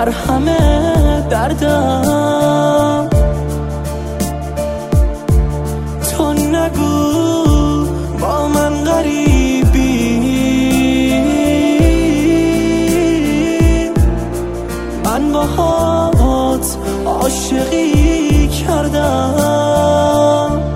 مرهم دردم. تو نگو با من غریبی، من باهات عاشقی کردم.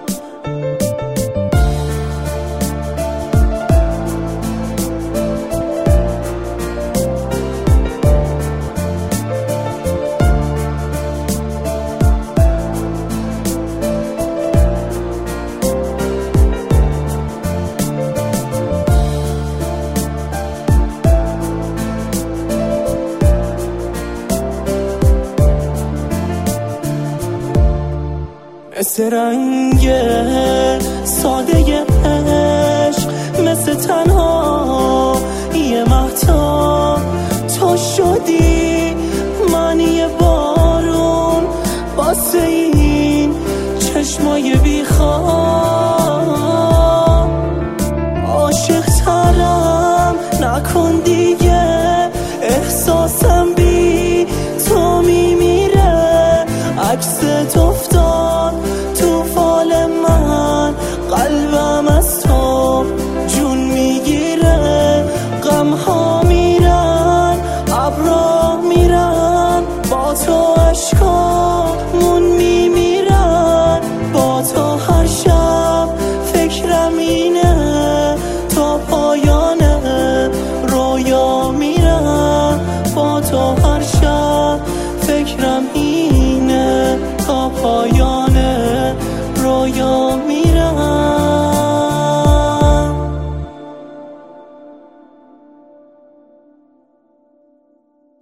مثل رنگ ساده عشق، مثل تنها یه مهتاب تو شدی معنی بارون واسه این چشمای بیخواب. عاشق ترم نکن دیگه، احساسم بی تو میمیره. عکست افتاد تو فال من، قلبم از تو جون میگیره. غم ها میرن ابرا میرن، با تو اشکا